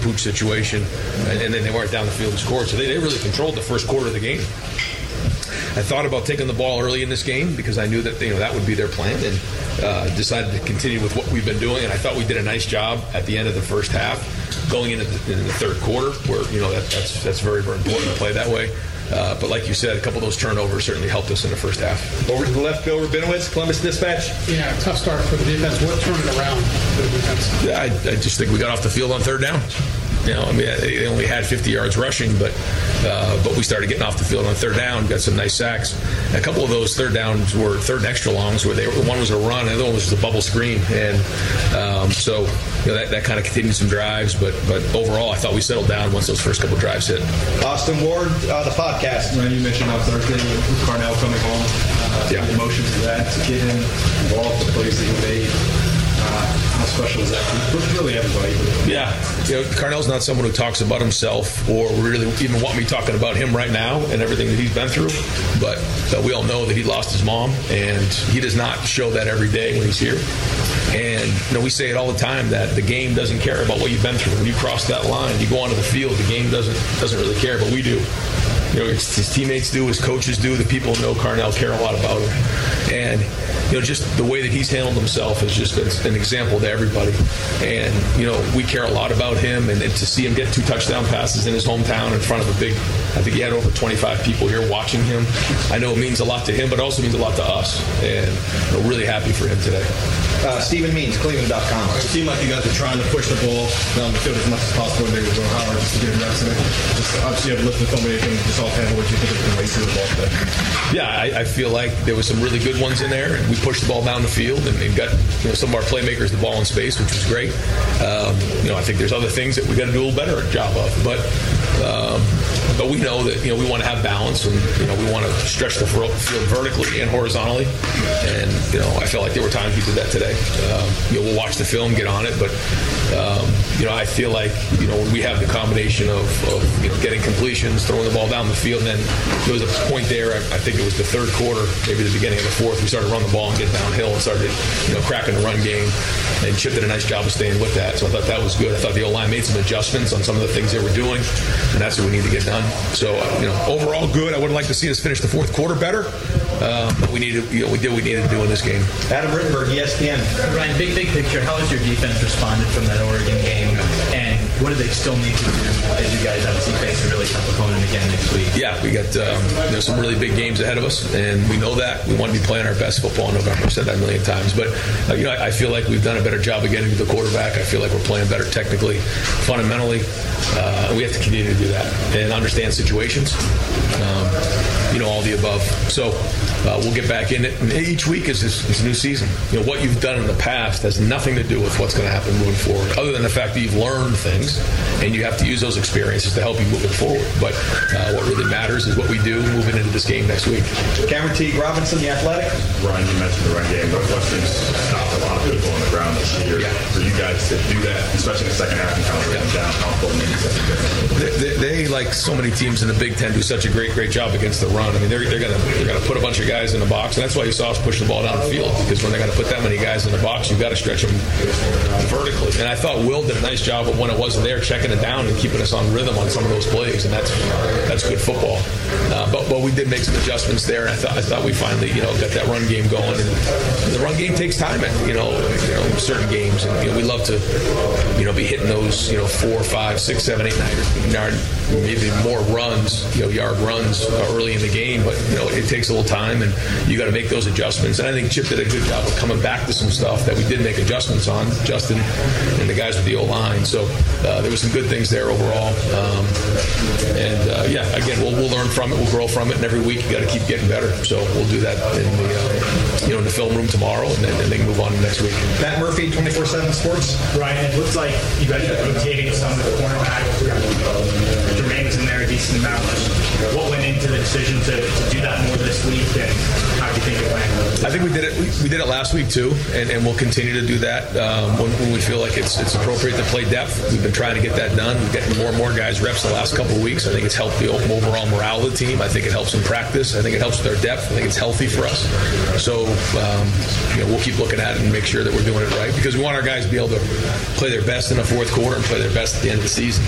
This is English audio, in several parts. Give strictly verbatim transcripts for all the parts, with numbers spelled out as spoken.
pooch situation, and, and then they weren't down the field and scored. So they, they really controlled the first quarter of the game. I thought about taking the ball early in this game because I knew that you know that would be their plan, and uh, decided to continue with what we've been doing. And I thought we did a nice job at the end of the first half, going into the, into the third quarter, where you know that, that's that's very very important to play that way. Uh, but like you said, a couple of those turnovers certainly helped us in the first half. Over to the left, Bill Rabinowitz, Columbus Dispatch. Yeah, tough start for the defense. What turned it around for the defense? Yeah, I, I just think we got off the field on third down. You know, I mean, they only had fifty yards rushing, but uh, but we started getting off the field on third down, got some nice sacks. A couple of those third downs were third and extra longs, where they were, one was a run, and the other one was a bubble screen, and um, so you know that, that kind of continued some drives. But but overall, I thought we settled down once those first couple of drives hit. Austin Ward, uh, the podcast. Ryan, you mentioned on Thursday with Carnell coming home. Uh, yeah. The emotions of that to get him involved, the plays that he made. Uh, how special is that for really everybody? Yeah, you know, Carnell's not someone who talks about himself or really even want me talking about him right now and everything that he's been through. But uh, we all know that he lost his mom, and he does not show that every day when he's here. And you know, we say it all the time that the game doesn't care about what you've been through. When you cross that line, you go onto the field, the game doesn't doesn't really care, but we do. You know, his, his teammates do, his coaches do, the people who know Carnell care a lot about him. And, you know, just the way that he's handled himself has just been an example to everybody. And, you know, we care a lot about him. And, and to see him get two touchdown passes in his hometown in front of a big, I think he had over twenty-five people here watching him. I know it means a lot to him, but it also means a lot to us. And we're really happy for him today. Uh, Stephen Means, Cleveland dot com. It seemed like you guys were trying to push the ball down the field as much as possible, and they were going hard just to get reps in it. Just obviously, you have lifted so many things. Just all kind of what you think of the way to the ball today. Yeah, I, I feel like there was some really good ones in there. We pushed the ball down the field and, and got you know some of our playmakers the ball in space, which was great. Um, you know, I think there's other things that we got to do a little better job of, but um, but we know that you know we want to have balance, and you know we want to stretch the field vertically and horizontally. And you know, I felt like there were times we did that today. Um, you know, we'll watch the film, get on it, but um, you know, I feel like you know when we have the combination of, of you know getting completions, throwing the ball down the field, and then there was a point there. I, I think it was the third quarter, maybe the beginning of the fourth. We started to run the ball and get downhill and started you know cracking the run game. And Chip did a nice job of staying with that, so I thought that was good. I thought the O-line made some adjustments on some of the things they were doing, and that's what we need to get done. So uh, you know, overall good. I would like to see us finish the fourth quarter better, uh, but we needed you know we did what we needed to do in this game. Adam Rittenberg, E S P N. Ryan, big, big picture, how has your defense responded from that Oregon game, and what do they still need to do as you guys obviously face a really tough opponent again next week? Yeah, we got um, you know, some really big games ahead of us, and we know that. We want to be playing our best football in November. I've said that a million times, but uh, you know, I, I feel like we've done a better job of getting to the quarterback. I feel like we're playing better technically, fundamentally. Uh, we have to continue to do that and understand situations. Um, you know, all the above. So uh, we'll get back in it. And each week is this, this new season. You know, what you've done in the past has nothing to do with what's going to happen moving forward, other than the fact that you've learned things, and you have to use those experiences to help you moving forward. But uh, what really matters is what we do moving into this game next week. Cameron T. Robinson, The Athletic. Ryan, you mentioned the run game, but Western's stopped a lot of people on the ground this year. Yeah. For you guys to do that, especially in the second half, and kind of bring them down, how important is that? They, they, they, like so many teams in the Big Ten, do such a great, great job against the run. I mean, they're, they're going to they're going to put a bunch of guys in the box, and that's why you saw us push the ball down the field, because when they're going to put that many guys in the box, you've got to stretch them vertically. And I thought Will did a nice job of when it wasn't there, checking it down and keeping us on rhythm on some of those plays, and that's that's good football. Uh, but but we did make some adjustments there, and I thought I thought we finally you know got that run game going. And the run game takes time, in, you know, you know certain games, and you know, we love to you know be hitting those you know four, five, six, seven, eight, nine yard, maybe more runs, you know, yard runs early in the game. But you know it takes a little time, and you got to make those adjustments. And I think Chip did a good job of coming back to some stuff that we did make adjustments on, Justin and the guys with the O-line. So uh, there was some good things there overall. Um, and uh, yeah, again, we'll, we'll learn from it, we'll grow from it, and every week you got to keep getting better. So we'll do that in the uh, you know in the film room tomorrow, and then, and then move on to next week. Matt Murphy, twenty-four seven Sports. Ryan, it looks like you guys are rotating some of the cornerback. Jermaine's in there a decent amount. What went into the decision to, to do that more this week, and how do you think it went? I think we did it. We, we did it last week too, and, and we'll continue to do that um, when, when we feel like it's it's appropriate to play depth. We've been trying to get that done. We're getting more and more guys reps the last couple of weeks. I think it's helped the overall morale of the team. I think it helps in practice. I think it helps with our depth. I think it's healthy for us. So um, you know, we'll keep looking at it and make sure that we're doing it right, because we want our guys to be able to play their best in the fourth quarter and play their best at the end of the season.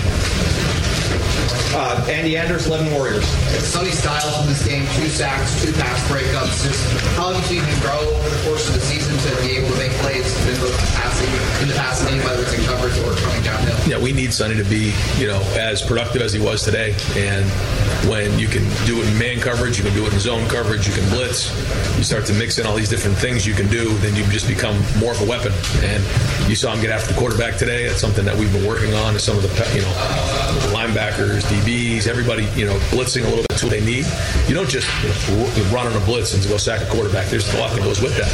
Uh, Andy Anders, Lebanon Warriors. Sonny Styles in this game, two sacks, two pass breakups. Just how have you seen him grow over the course of the season to be able to make plays in the passing, in the passing game, whether it's in coverage or coming downhill? Yeah, we need Sonny to be, you know, as productive as he was today. And when you can do it in man coverage, you can do it in zone coverage, you can blitz, you start to mix in all these different things you can do, then you just become more of a weapon. And you saw him get after the quarterback today. That's something that we've been working on. Some of the, you know, linebackers, D Bs, everybody, you know, blitzing a little bit to what they need. You don't just, you know, run on a blitz and go sack a quarterback. There's a lot that goes with that.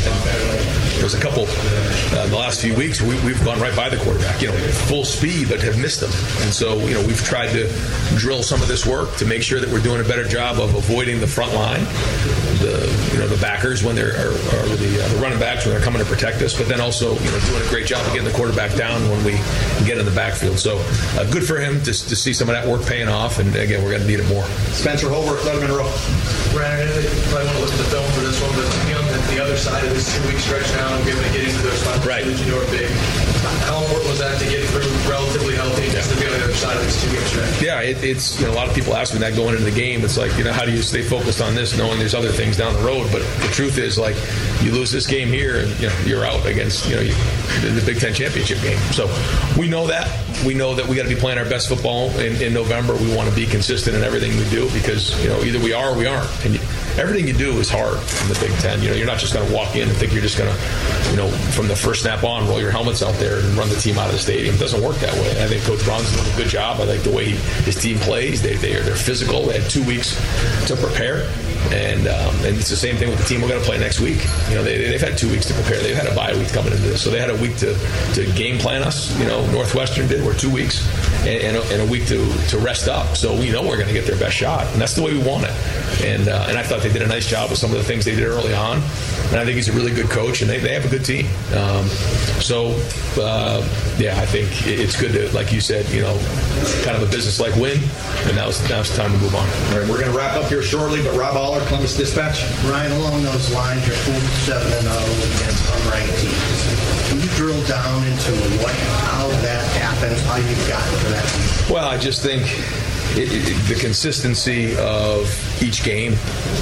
And there's a couple uh, in the last few weeks we, we've gone right by the quarterback, you know, full speed, but have missed them. And so, you know, we've tried to drill some of this work to make sure that we're doing a better job of avoiding the front line, the, you know, the backers when they're, or, or the, uh, the running backs when they're coming to protect us, but then also, you know, doing a great job of getting the quarterback down when we get in the backfield. So uh, good for him to, to see some of that work paying off. And again, we're going to need it more. Spencer Holbrook, Letterman Row. Brandon, I probably want to look at the film for this one, but you know, at the other side of this two-week stretch now and be able to get into those final right. stages, you know, are big. How important was that to get through relatively healthy just to be on the other side of this two-week stretch? Yeah, it, it's, you know, a lot of people ask me that going into the game. It's like, you know, how do you stay focused on this knowing there's other things down the road? But the truth is, like, you lose this game here and, you know, you're out against, you know, you, the Big Ten championship game. So we know that. We know that we got to be playing our best football in, in November. We want to be consistent in everything we do because, you know, either we are or we aren't. And you, everything you do is hard in the Big Ten. You know, you're not just going to walk in and think you're just going to, you know, from the first snap on, roll your helmets out there and run the team out of the stadium. It doesn't work that way. I think Coach Braun's doing a good job. I like the way he, his team plays. They, they are, they're physical. They had two weeks to prepare. And um, and it's the same thing with the team we're going to play next week. You know, they, they've had two weeks to prepare. They've had a bye week coming into this. So they had a week to, to game plan us. You know, Northwestern did. We're two weeks and, and, a, and a week to, to rest up. So we know we're going to get their best shot. And that's the way we want it. And uh, and I thought they did a nice job with some of the things they did early on. And I think he's a really good coach, and they, they have a good team. Um, so, uh, yeah, I think it's good to, like you said, you know, kind of a business-like win. And now it's, now it's time to move on. All right, we're going to wrap up here shortly, but Rob Aller, Columbus Dispatch. Ryan, along those lines, you're forty-seven and oh against unranked teams. Can you drill down into what, how that happens, how you got to that? Well, I just think it, it, the consistency of each game,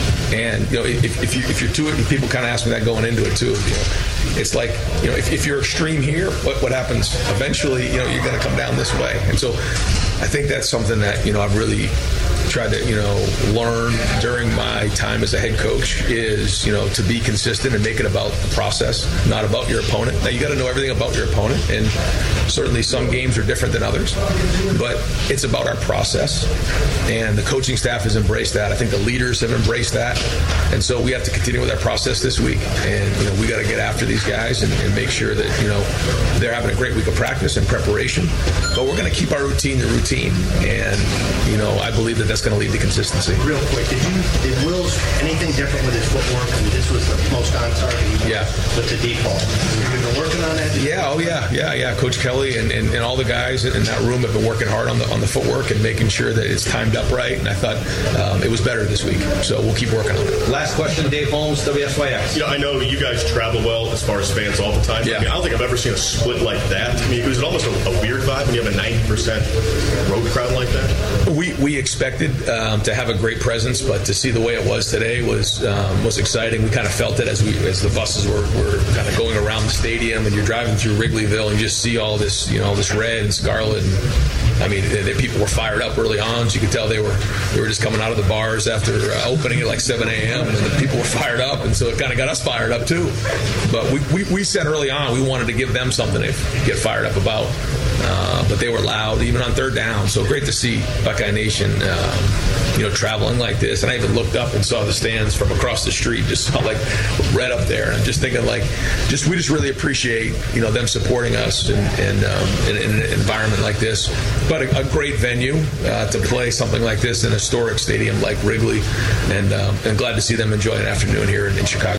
and you know, if, if you if you're too, people kind of ask me that going into it too. You know, it's like, you know, if, if you're extreme here, what what happens? Eventually, you know, you're going to come down this way, and so I think that's something that, you know, I've really tried to, you know, learn during my time as a head coach is, you know, to be consistent and make it about the process, not about your opponent. Now, you got to know everything about your opponent, and certainly some games are different than others, but it's about our process, and the coaching staff has embraced that. I think the leaders have embraced that, and so we have to continue with our process this week, and, you know, we got to get after these guys and, and make sure that, you know, they're having a great week of practice and preparation, but we're going to keep our routine the routine, and, you know, I believe that that's going to lead to consistency. Real quick, did you did Will's anything different with his footwork? I mean, this was the most on target yeah. with the default. You've been working on that? Yeah, oh yeah, yeah, yeah. Coach Kelly and, and, and all the guys in that room have been working hard on the on the footwork and making sure that it's timed up right. And I thought um, it was better this week, so we'll keep working on it. Last question, Dave Holmes, W S Y X. You know, I know you guys travel well as far as fans all the time. Yeah. I mean, I don't think I've ever seen a split like that. I mean, it was almost a, a weird vibe when you have a ninety percent road crowd like that. We we expected um, to have a great presence, but to see the way it was today was um, was exciting. We kind of felt it as we as the buses were, were kind of going around the stadium, and you're driving through Wrigleyville and you just see all this, you know, this red and scarlet. And, I mean, they, they, people were fired up early on, so you could tell they were they were just coming out of the bars after uh, opening at like seven a.m. and the people were fired up, and so it kind of got us fired up too. But we, we, we said early on we wanted to give them something to get fired up about. Uh, but they were loud, even on third down. So great to see Buckeye Nation, um, you know, traveling like this. And I even looked up and saw the stands from across the street, just saw like red up there. And I'm just thinking, like, just we just really appreciate, you know, them supporting us and, and um, in, in an environment like this. But a, a great venue uh, to play something like this in a historic stadium like Wrigley, and um, and glad to see them enjoy an afternoon here in, in Chicago.